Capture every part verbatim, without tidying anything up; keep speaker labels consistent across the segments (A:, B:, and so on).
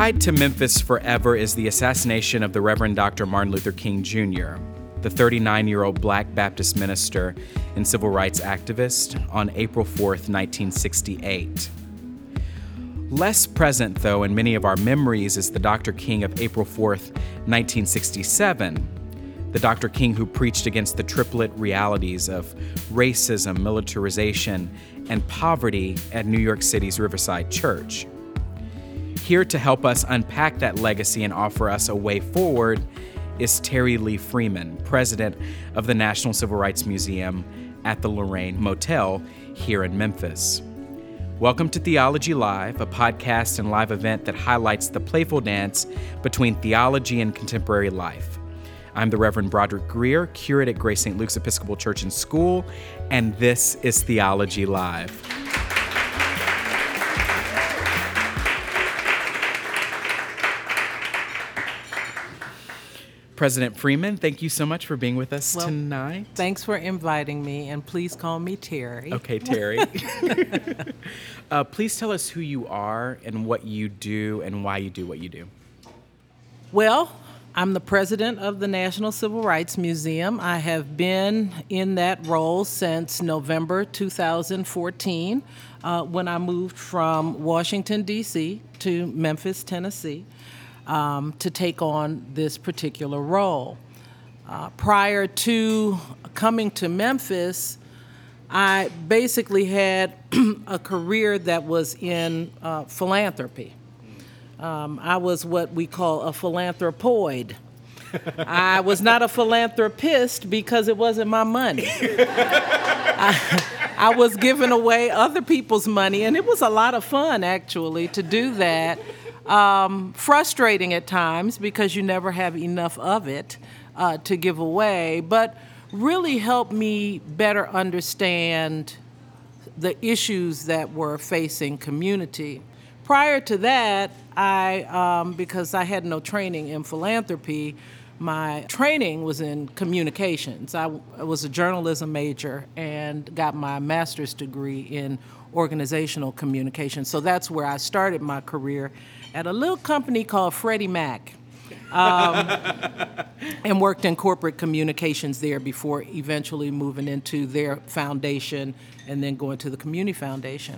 A: Tied to Memphis forever is the assassination of the Reverend Doctor Martin Luther King Junior, the thirty-nine-year-old Black Baptist minister and civil rights activist, on April fourth, nineteen sixty-eight. Less present, though, in many of our memories is the Doctor King of April fourth, nineteen sixty-seven, the Doctor King who preached against the triplet realities of racism, militarization, and poverty at New York City's Riverside Church. Here to help us unpack that legacy and offer us a way forward is Terry Lee Freeman, president of the National Civil Rights Museum at the Lorraine Motel here in Memphis. Welcome to Theology Live, a podcast and live event that highlights the playful dance between theology and contemporary life. I'm the Reverend Broderick Greer, curate at Grace Saint Luke's Episcopal Church and School, and this is Theology Live. President Freeman, thank you so much for being with us
B: well,
A: tonight.
B: Thanks for inviting me, and please call me Terry.
A: Okay, Terry. uh, please tell us who you are and what you do and why you do what you do.
B: Well, I'm the president of the National Civil Rights Museum. I have been in that role since November two thousand fourteen, uh, when I moved from Washington, D C to Memphis, Tennessee. Um, to take on this particular role. Uh, prior to coming to Memphis, I basically had a career that was in uh, philanthropy. Um, I was what we call a philanthropoid. I was not a philanthropist because it wasn't my money. I, I was giving away other people's money, and it was a lot of fun, actually, to do that. Um, frustrating at times because you never have enough of it uh, to give away, but really helped me better understand the issues that were facing community. Prior to that, I, um, because I had no training in philanthropy, my training was in communications. I, I was a journalism major and got my master's degree in organizational communication. So that's where I started my career at a little company called Freddie Mac, um, and worked in corporate communications there before eventually moving into their foundation and then going to the Community Foundation.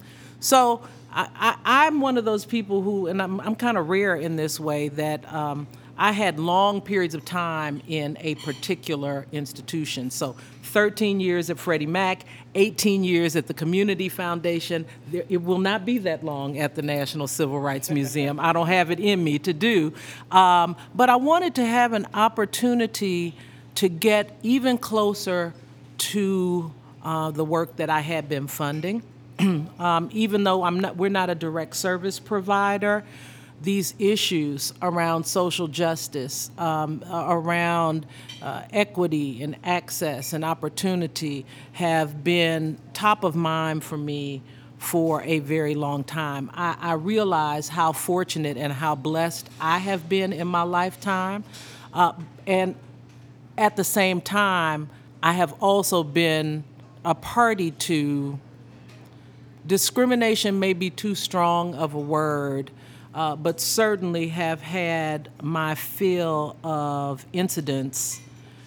B: So I, I, I'm one of those people who, and I'm, I'm kind of rare in this way, that um, I had long periods of time in a particular institution. So thirteen years at Freddie Mac, eighteen years at the Community Foundation. There, it will not be that long at the National Civil Rights Museum. I don't have it in me to do. Um, but I wanted to have an opportunity to get even closer to uh, the work that I had been funding. um, even though I'm not, we're not a direct service provider, these issues around social justice, um, around uh, equity and access and opportunity have been top of mind for me for a very long time. I, I realize how fortunate and how blessed I have been in my lifetime. Uh, and at the same time, I have also been a party to discrimination may be too strong of a word, Uh, but certainly have had my fill of incidents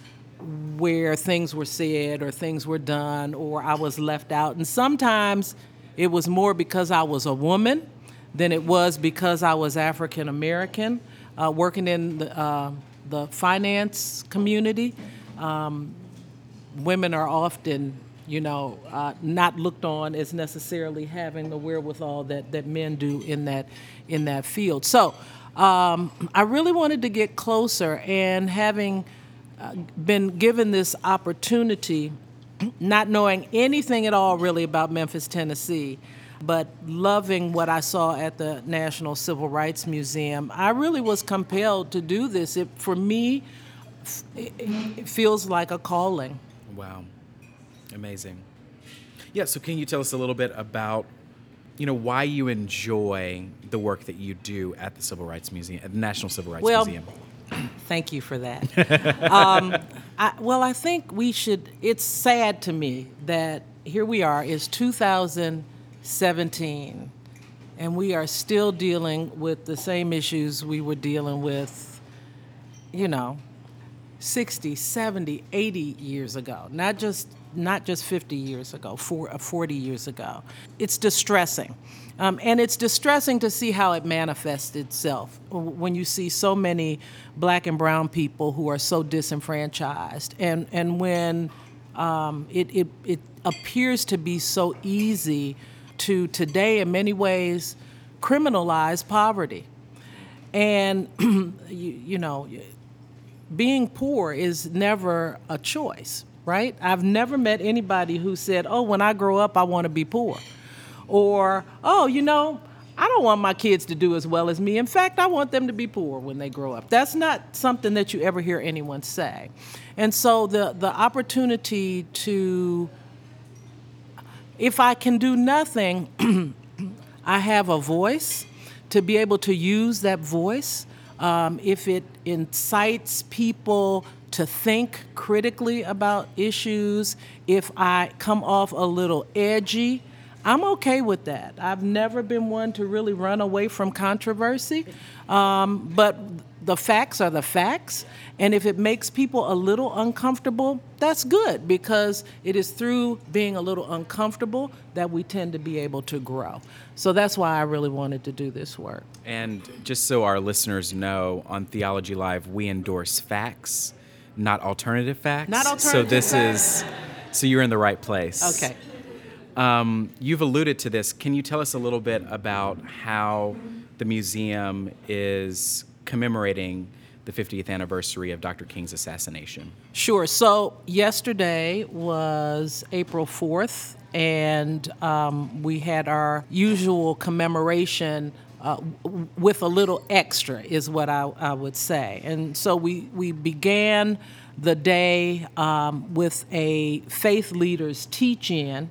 B: where things were said or things were done or I was left out. And sometimes it was more because I was a woman than it was because I was African American, uh, working in the, uh, the finance community. Um, women are often, you know, uh, not looked on as necessarily having the wherewithal that, that men do in that in that field. So um, I really wanted to get closer, and having uh, been given this opportunity, not knowing anything at all really about Memphis, Tennessee, but loving what I saw at the National Civil Rights Museum, I really was compelled to do this. It, for me, it, it feels like a calling.
A: Wow. Amazing. Yeah, so can you tell us a little bit about, you know, why you enjoy the work that you do at the Civil Rights Museum, at the National Civil Rights
B: well,
A: Museum?
B: Thank you for that. um, I, well, I think we should, it's sad to me that here we are, it's two thousand seventeen, And we are still dealing with the same issues we were dealing with, you know, sixty, seventy, eighty years ago, not just not just fifty years ago, forty years ago. It's distressing. Um, and it's distressing to see how it manifests itself when you see so many black and brown people who are so disenfranchised. And, and when um, it, it, it appears to be so easy to today, in many ways, criminalize poverty. And, you, you know, being poor is never a choice, right? I've never met anybody who said, oh, when I grow up, I want to be poor. Or, oh, you know, I don't want my kids to do as well as me. In fact, I want them to be poor when they grow up. That's not something that you ever hear anyone say. And so the, the opportunity to, if I can do nothing, I have a voice, to be able to use that voice. Um, if it incites people to think critically about issues, if I come off a little edgy, I'm okay with that. I've never been one to really run away from controversy, um, but the facts are the facts, and if it makes people a little uncomfortable, that's good, because it is through being a little uncomfortable that we tend to be able to grow. So that's why I really wanted to do this work.
A: And just so our listeners know, on Theology Live, we endorse facts, not alternative facts.
B: Not alternative
A: So this
B: facts.
A: is, so you're in the right place.
B: Okay.
A: Um, you've alluded to this. Can you tell us a little bit about how the museum is commemorating the fiftieth anniversary of Doctor King's assassination?
B: Sure. So yesterday was April fourth, and um, we had our usual commemoration uh, w- with a little extra, is what I, I would say. And so we, we began the day um, with a faith leader's teach-in.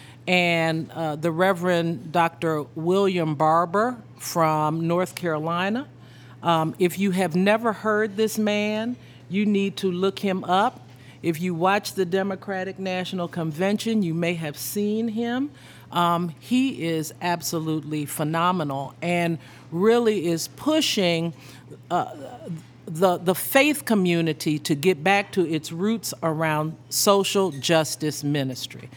B: And uh, the Reverend Doctor William Barber from North Carolina. Um, if you have never heard this man, you need to look him up. If you watch the Democratic National Convention, you may have seen him. Um, he is absolutely phenomenal and really is pushing uh, the, the faith community to get back to its roots around social justice ministry.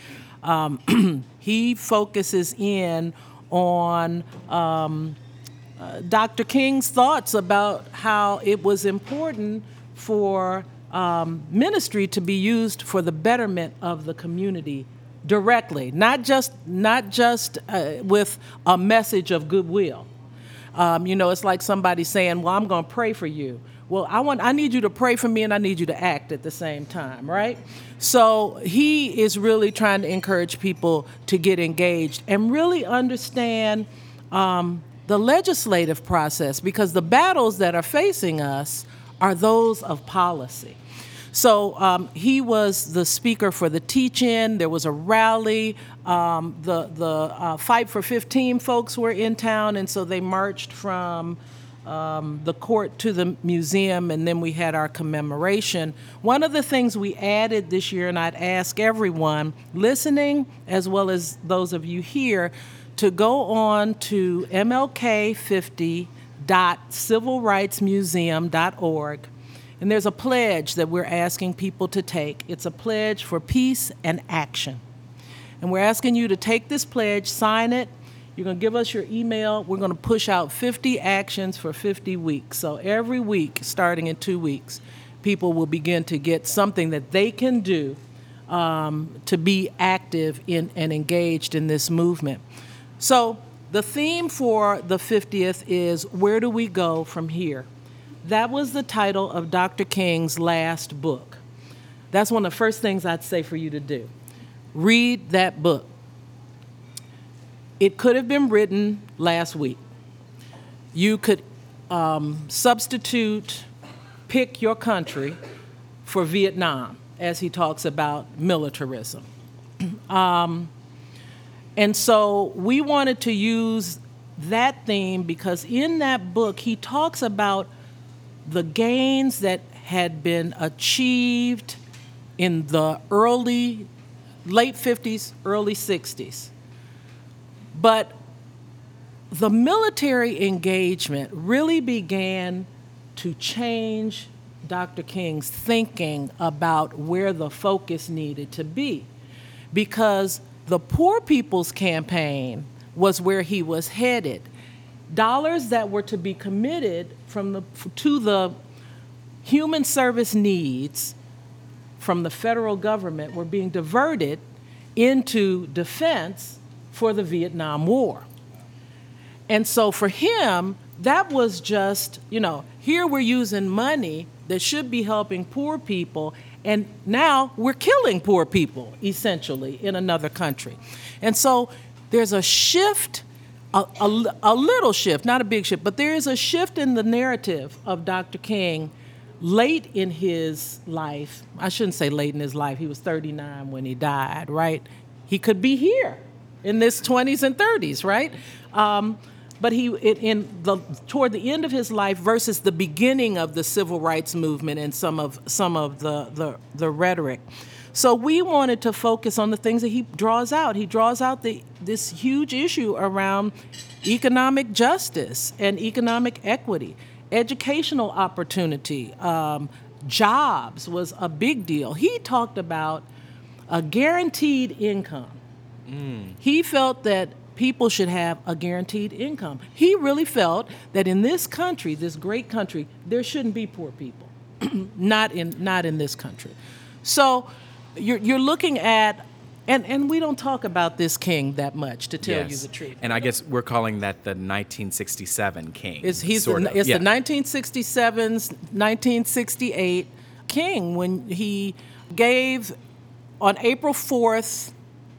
B: Um, he focuses in on um, uh, Doctor King's thoughts about how it was important for um, ministry to be used for the betterment of the community directly, not just not just uh, with a message of goodwill. Um, you know, it's like somebody saying, "Well, I'm going to pray for you." Well, I want I need you to pray for me, and I need you to act at the same time, right? So he is really trying to encourage people to get engaged and really understand um, the legislative process, because the battles that are facing us are those of policy. So um, he was the speaker for the teach-in. There was a rally. Um, the the uh, Fight for fifteen folks were in town, and so they marched from Um, the court to the museum, and then we had our commemoration. One of the things we added this year, and I'd ask everyone listening, as well as those of you here, to go on to M L K fifty dot civil rights museum dot org, and there's a pledge that we're asking people to take. It's a pledge for peace and action. And we're asking you to take this pledge, sign it. You're going to give us your email. We're going to push out fifty actions for fifty weeks. So every week, starting in two weeks, people will begin to get something that they can do um, to be active in and engaged in this movement. So the theme for the fiftieth is, where do we go from here? That was the title of Doctor King's last book. That's one of the first things I'd say for you to do. Read that book. It could have been written last week. You could um, substitute, pick your country for Vietnam, as he talks about militarism. um, and so we wanted to use that theme because in that book, he talks about the gains that had been achieved in the early, late fifties, early sixties. But the military engagement really began to change Doctor King's thinking about where the focus needed to be, because the Poor People's Campaign was where he was headed. Dollars that were to be committed from the to the human service needs from the federal government were being diverted into defense for the Vietnam War. And so for him, that was just, you know, here we're using money that should be helping poor people, and now we're killing poor people, essentially, in another country. And so there's a shift, a, a, a little shift, not a big shift, but there is a shift in the narrative of Doctor King late in his life. I shouldn't say late in his life. He was thirty-nine when he died, right? He could be here in his twenties and thirties, right? Um, but he, it, in the toward the end of his life versus the beginning of the civil rights movement and some of some of the the, the rhetoric. So we wanted to focus on the things that he draws out. He draws out the this huge issue around economic justice and economic equity, educational opportunity, um, jobs was a big deal. He talked about a guaranteed income. Mm. He felt that people should have a guaranteed income. He really felt that in this country, this great country, there shouldn't be poor people. not in not in this country. So you're you're looking at, and, and we don't talk about this king that much, to tell
A: yes.
B: you the truth.
A: And I guess we're calling that the nineteen sixty-seven king.
B: It's, he's
A: sort
B: the,
A: of.
B: it's
A: yeah.
B: the nineteen sixty-seven's, nineteen sixty-eight king, when he gave, on April fourth,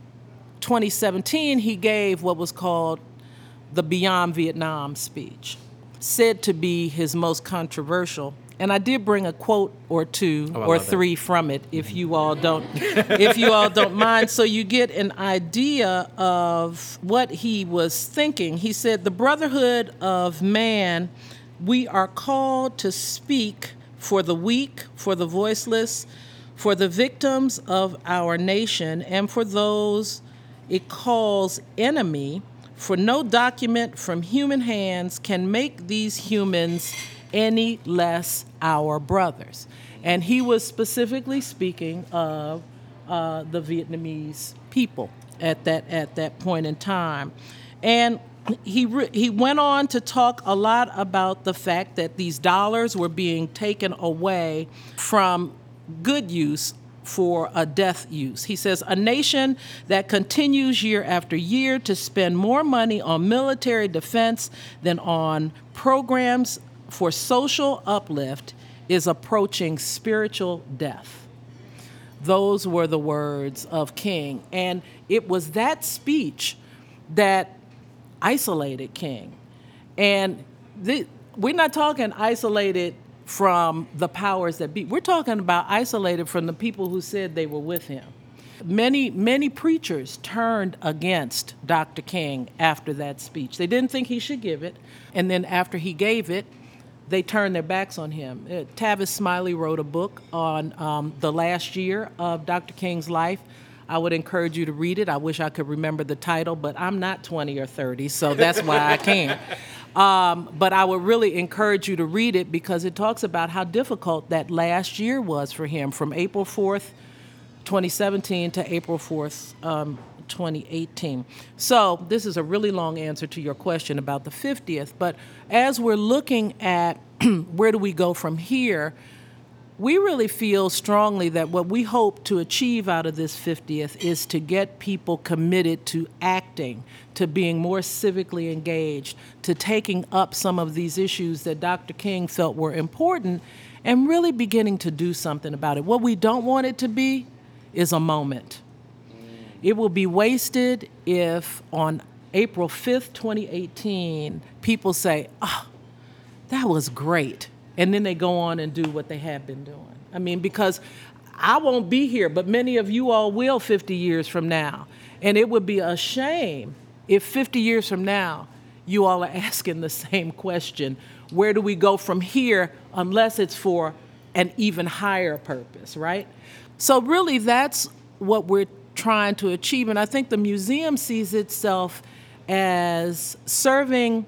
B: twenty seventeen, he gave what was called the Beyond Vietnam speech, said to be his most controversial. And I did bring a quote or two
A: oh,
B: or three it. from it, if you all don't, if you all don't mind, so you get an idea of what he was thinking. He said, "The brotherhood of man, we are called to speak for the weak, for the voiceless, for the victims of our nation, and for those it calls enemy. For no document from human hands can make these humans any less our brothers." And he was specifically speaking of uh, the Vietnamese people at that at that point in time. And he re- he went on to talk a lot about the fact that these dollars were being taken away from good use for a death use. He says, "A nation that continues year after year to spend more money on military defense than on programs for social uplift is approaching spiritual death." Those were the words of King. And it was that speech that isolated King. And the, we're not talking isolated from the powers that be. We're talking about isolated from the people who said they were with him. Many, many preachers turned against Doctor King after that speech. They didn't think he should give it. And then after he gave it, they turned their backs on him. Uh, Tavis Smiley wrote a book on um, the last year of Doctor King's life. I would encourage you to read it. I wish I could remember the title, but I'm not twenty or thirty, so that's why I can't. Um, but I would really encourage you to read it, because it talks about how difficult that last year was for him, from April fourth, twenty seventeen to April fourth, um, twenty eighteen. So this is a really long answer to your question about the fiftieth, but as we're looking at where do we go from here, we really feel strongly that what we hope to achieve out of this fiftieth is to get people committed to acting, to being more civically engaged, to taking up some of these issues that Doctor King felt were important, and really beginning to do something about it. What we don't want it to be is a moment. It will be wasted if on April fifth, twenty eighteen, people say, "Oh, that was great," and then they go on and do what they have been doing. I mean, because I won't be here, but many of you all will fifty years from now. And it would be a shame if fifty years from now, you all are asking the same question: where do we go from here, unless it's for an even higher purpose, right? So really, that's what we're trying to achieve. And I think the museum sees itself as serving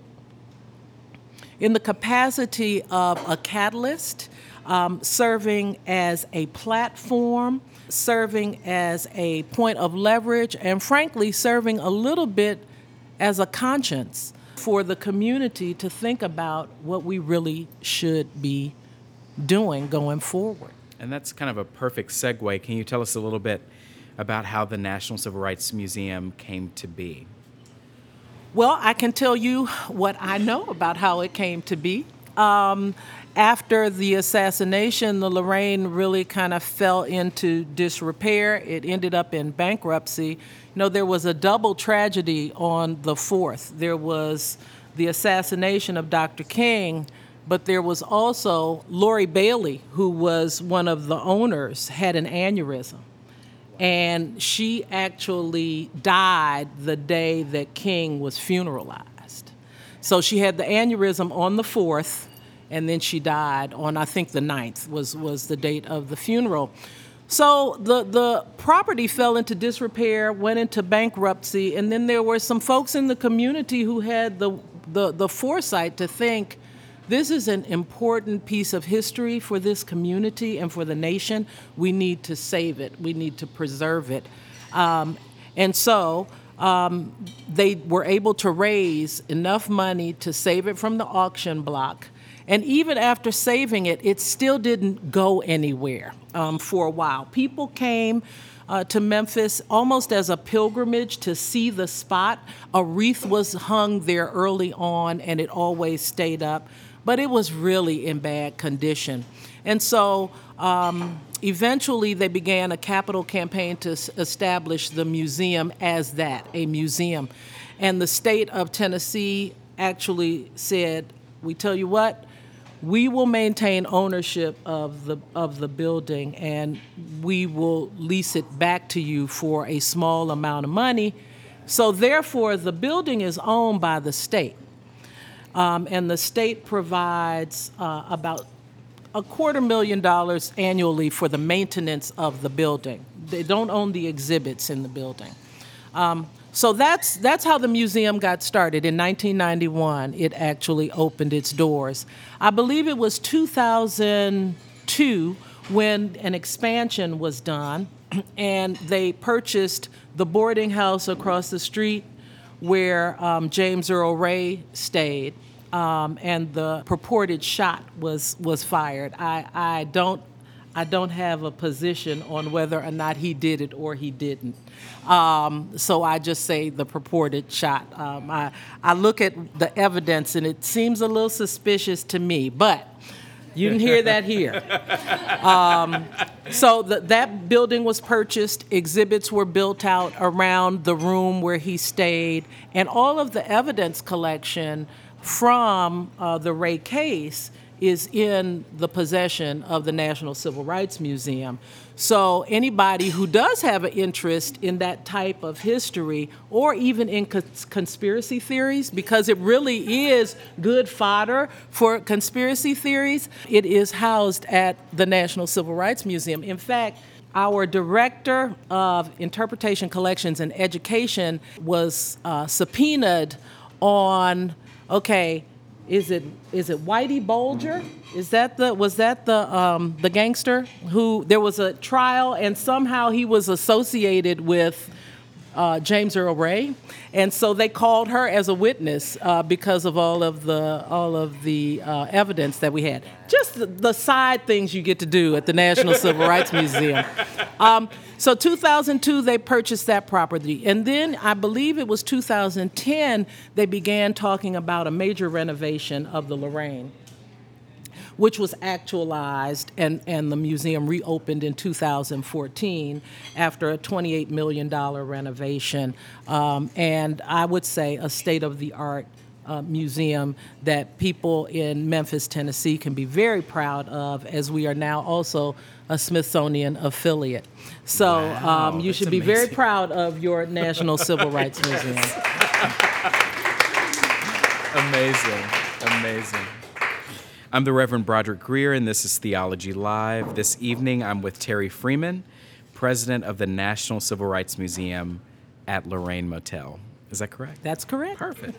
B: in the capacity of a catalyst, um, serving as a platform, serving as a point of leverage, and frankly, serving a little bit as a conscience for the community to think about what we really should be doing going forward.
A: And that's kind of a perfect segue. Can you tell us a little bit about how the National Civil Rights Museum came to be?
B: Well, I can tell you what I know about how it came to be. Um, after the assassination, the Lorraine really kind of fell into disrepair. It ended up in bankruptcy. You know, there was a double tragedy on the fourth. There was the assassination of Doctor King, but there was also Lori Bailey, who was one of the owners, had an aneurysm. And she actually died the day that King was funeralized. So she had the aneurysm on the fourth, and then she died on, I think, the ninth was, was the date of the funeral. So the, the property fell into disrepair, went into bankruptcy, and then there were some folks in the community who had the, the, the foresight to think, this is an important piece of history for this community and for the nation. We need to save it. We need to preserve it. Um, and so um, they were able to raise enough money to save it from the auction block. And even after saving it, it still didn't go anywhere um, for a while. People came uh, to Memphis almost as a pilgrimage to see the spot. A wreath was hung there early on, and it always stayed up. But it was really in bad condition. And so um, eventually they began a capital campaign to s- establish the museum as that, a museum. And the state of Tennessee actually said, we tell you what, we will maintain ownership of the of the building, and we will lease it back to you for a small amount of money. So therefore, the building is owned by the state. Um, and the state provides uh, about a quarter million dollars annually for the maintenance of the building. They don't own the exhibits in the building. Um, so that's that's how the museum got started. In nineteen ninety-one, it actually opened its doors. I believe it was two thousand two when an expansion was done, and they purchased the boarding house across the street where um, James Earl Ray stayed, um, and the purported shot was was fired. I, I don't I don't have a position on whether or not he did it or he didn't. Um, so I just say the purported shot. Um, I I look at the evidence and it seems a little suspicious to me, but you didn't hear that here. Um, so the, that building was purchased, exhibits were built out around the room where he stayed, and all of the evidence collection from uh, the Ray case is in the possession of the National Civil Rights Museum. So anybody who does have an interest in that type of history, or even in cons- conspiracy theories, because it really is good fodder for conspiracy theories, it is housed at the National Civil Rights Museum. In fact, our director of interpretation, collections, and education was uh, subpoenaed on, okay, Is it is it Whitey Bulger? Is that the was that the um, the gangster who there was a trial and somehow he was associated with uh, James Earl Ray, and so they called her as a witness uh, because of all of the all of the uh, evidence that we had. Just the, the side things you get to do at the National Civil Rights Museum. Um, So two thousand two, they purchased that property. And then I believe it was two thousand ten, they began talking about a major renovation of the Lorraine, which was actualized, and, and the museum reopened in two thousand fourteen after a twenty-eight million dollars renovation. Um, and I would say a state-of-the-art uh, museum that people in Memphis, Tennessee can be very proud of, as we are now also a Smithsonian affiliate. So
A: wow,
B: um, you should
A: amazing.
B: be very proud of your National Civil Rights Museum.
A: Amazing, amazing. I'm the Reverend Broderick Greer, and this is Theology Live. This evening, I'm with Terry Freeman, president of the National Civil Rights Museum at Lorraine Motel. Is that correct?
B: That's correct.
A: Perfect.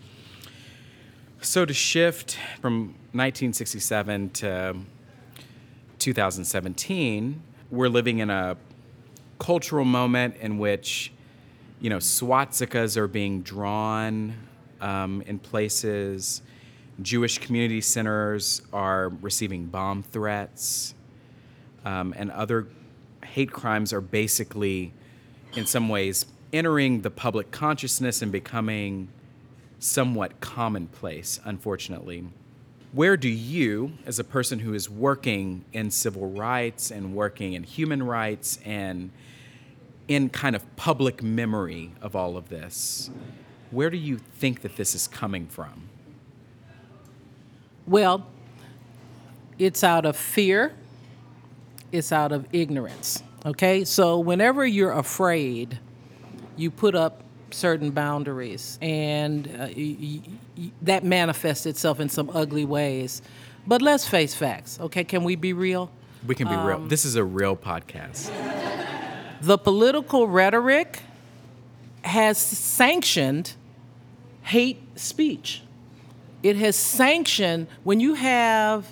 A: So to shift from nineteen sixty-seven to two thousand seventeen, we're living in a cultural moment in which, you know, swastikas are being drawn um, in places. Jewish community centers are receiving bomb threats, um, and other hate crimes are basically, in some ways, entering the public consciousness and becoming somewhat commonplace, unfortunately. Where do you, as a person who is working in civil rights and working in human rights and in kind of public memory of all of this, where do you think that this is coming from?
B: Well, it's out of fear. It's out of ignorance. Okay? So whenever you're afraid, you put up certain boundaries, and uh, y- y- that manifests itself in some ugly ways. But let's face facts. Okay? Can we be real?
A: We can be um, real. This is a real podcast.
B: The political rhetoric has sanctioned hate speech. It has sanctioned when you have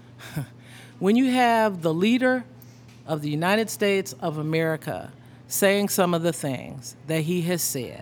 B: when you have the leader of the United States of America saying some of the things that he has said.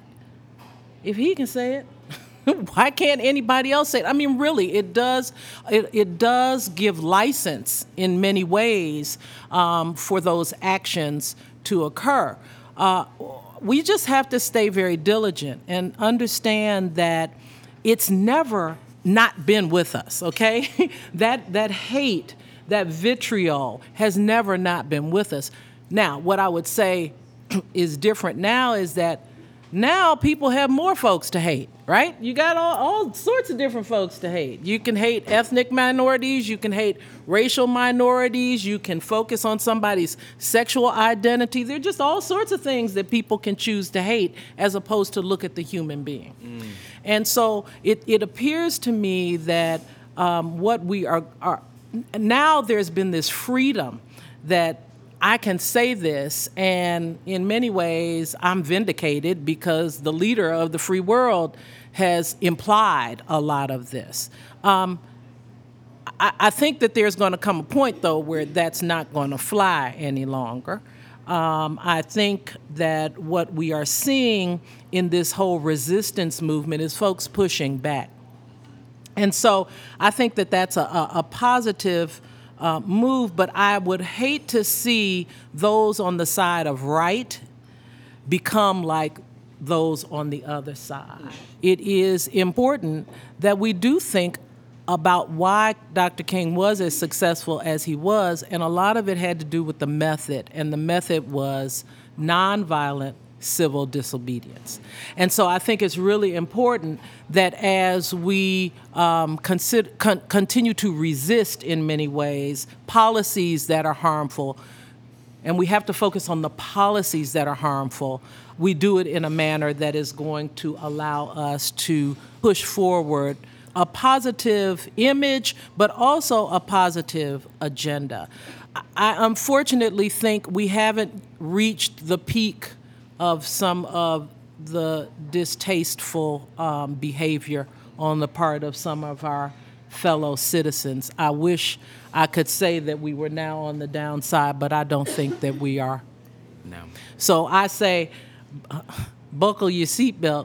B: If he can say it, why can't anybody else say it? I mean, really, it does it, it does give license in many ways um, for those actions to occur. Uh, we just have to stay very diligent and understand that it's never not been with us, okay? that that hate, that vitriol has never not been with us. Now, what I would say is different now is that now people have more folks to hate, right? You got all, all sorts of different folks to hate. You can hate ethnic minorities, you can hate racial minorities, you can focus on somebody's sexual identity. There are just all sorts of things that people can choose to hate as opposed to look at the human being. Mm. And so it, it appears to me that um, what we are, are, now there's been this freedom that I can say this, and in many ways I'm vindicated because the leader of the free world has implied a lot of this. Um, I, I think that there's going to come a point, though, where that's not going to fly any longer. Um, I think that what we are seeing in this whole resistance movement is folks pushing back. And so I think that that's a, a, a positive uh, move, but I would hate to see those on the side of right become like those on the other side. It is important that we do think about why Doctor King was as successful as he was, and a lot of it had to do with the method, and the method was nonviolent civil disobedience. And so I think it's really important that as we um, consider, con- continue to resist in many ways policies that are harmful, and we have to focus on the policies that are harmful, we do it in a manner that is going to allow us to push forward a positive image, but also a positive agenda. I unfortunately think we haven't reached the peak of some of the distasteful um, behavior on the part of some of our fellow citizens. I wish I could say that we were now on the downside, but I don't think that we are.
A: No.
B: So I say, buckle your seatbelt.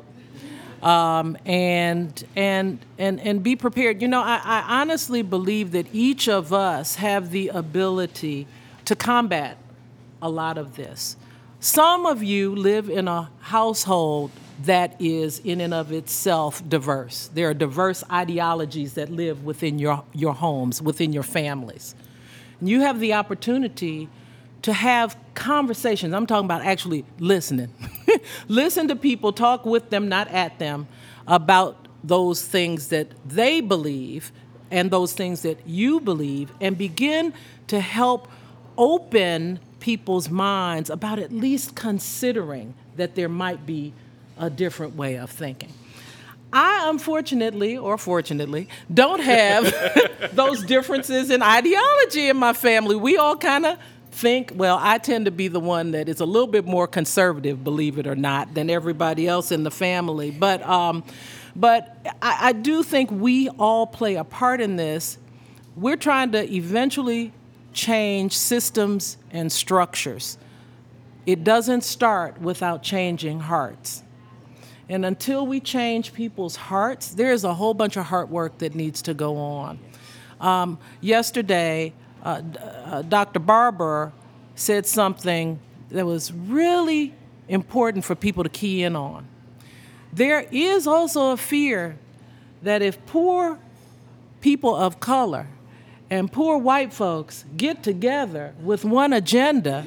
B: Um, and and and and be prepared. You know, I, I honestly believe that each of us have the ability to combat a lot of this. Some of you live in a household that is in and of itself diverse. There are diverse ideologies that live within your, your homes, within your families. And you have the opportunity to have conversations. I'm talking about actually listening. Listen to people, talk with them, not at them, about those things that they believe and those things that you believe, and begin to help open people's minds about at least considering that there might be a different way of thinking. I, unfortunately, or fortunately, don't have those differences in ideology in my family. We all kind of think, well, I tend to be the one that is a little bit more conservative, believe it or not, than everybody else in the family. But um, but I, I do think we all play a part in this. We're trying to eventually change systems and structures. It doesn't start without changing hearts. And until we change people's hearts, there's a whole bunch of heart work that needs to go on. Um, yesterday, uh, uh, Doctor Barber said something that was really important for people to key in on. There is also a fear that if poor people of color and poor white folks get together with one agenda,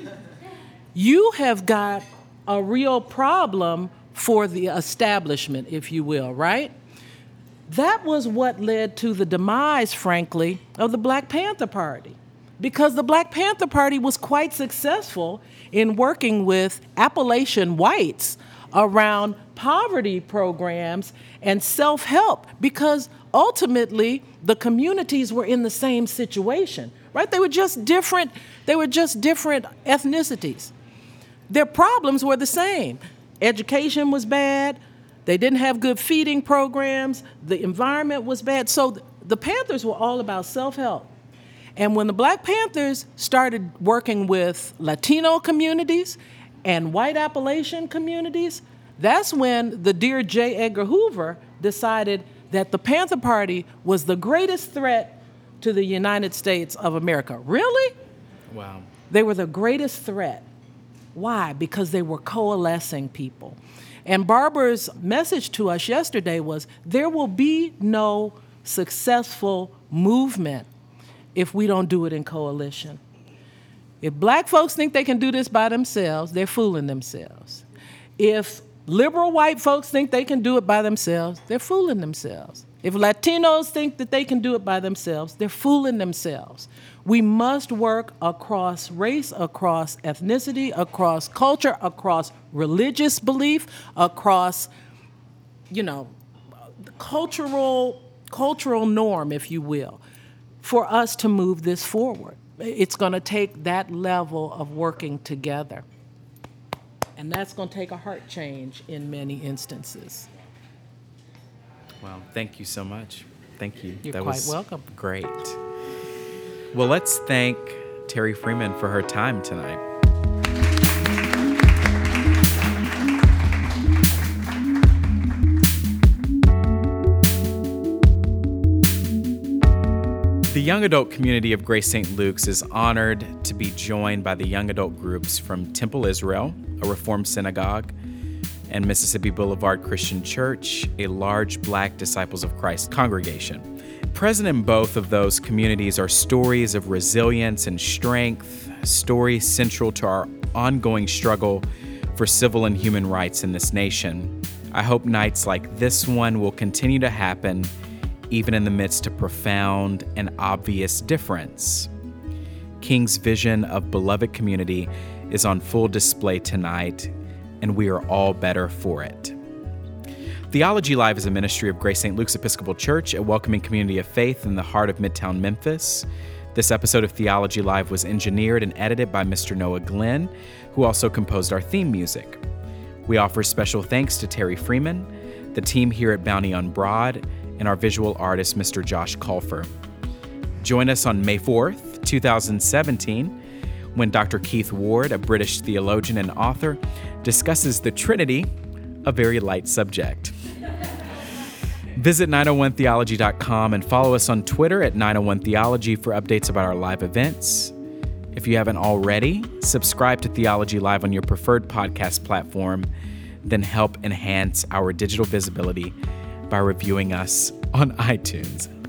B: you have got a real problem for the establishment, if you will, right? That was what led to the demise, frankly, of the Black Panther Party, because the Black Panther Party was quite successful in working with Appalachian whites around poverty programs and self-help, because ultimately the communities were in the same situation, right? They were just different, they were just different ethnicities. Their problems were the same. Education was bad. They didn't have good feeding programs. The environment was bad. So the Panthers were all about self-help. And when the Black Panthers started working with Latino communities and white Appalachian communities, that's when the dear J. Edgar Hoover decided that the Panther Party was the greatest threat to the United States of America. Really?
A: Wow.
B: They were the greatest threat. Why? Because they were coalescing people. And Barber's message to us yesterday was, there will be no successful movement if we don't do it in coalition. If black folks think they can do this by themselves, they're fooling themselves. If liberal white folks think they can do it by themselves, they're fooling themselves. If Latinos think that they can do it by themselves, they're fooling themselves. We must work across race, across ethnicity, across culture, across religious belief, across, you know, cultural, cultural norm, if you will, for us to move this forward. It's going to take that level of working together. And that's going to take a heart change in many instances.
A: Well, thank you so much. Thank you.
B: You're
A: that
B: quite
A: was
B: welcome.
A: Great. Well, let's thank Terry Freeman for her time tonight. The young adult community of Grace Saint Luke's is honored to be joined by the young adult groups from Temple Israel, a Reformed synagogue, and Mississippi Boulevard Christian Church, a large Black Disciples of Christ congregation. Present in both of those communities are stories of resilience and strength, stories central to our ongoing struggle for civil and human rights in this nation. I hope nights like this one will continue to happen, even in the midst of profound and obvious difference. King's vision of beloved community is on full display tonight, and we are all better for it. Theology Live is a ministry of Grace Saint Luke's Episcopal Church, a welcoming community of faith in the heart of Midtown Memphis. This episode of Theology Live was engineered and edited by Mister Noah Glenn, who also composed our theme music. We offer special thanks to Terry Freeman, the team here at Bounty on Broad, and our visual artist, Mister Josh Colfer. Join us on May fourth, twenty seventeen, when Doctor Keith Ward, a British theologian and author, discusses the Trinity, a very light subject. Visit nine oh one theology dot com and follow us on Twitter at nine oh one theology for updates about our live events. If you haven't already, subscribe to Theology Live on your preferred podcast platform, then help enhance our digital visibility by reviewing us on iTunes.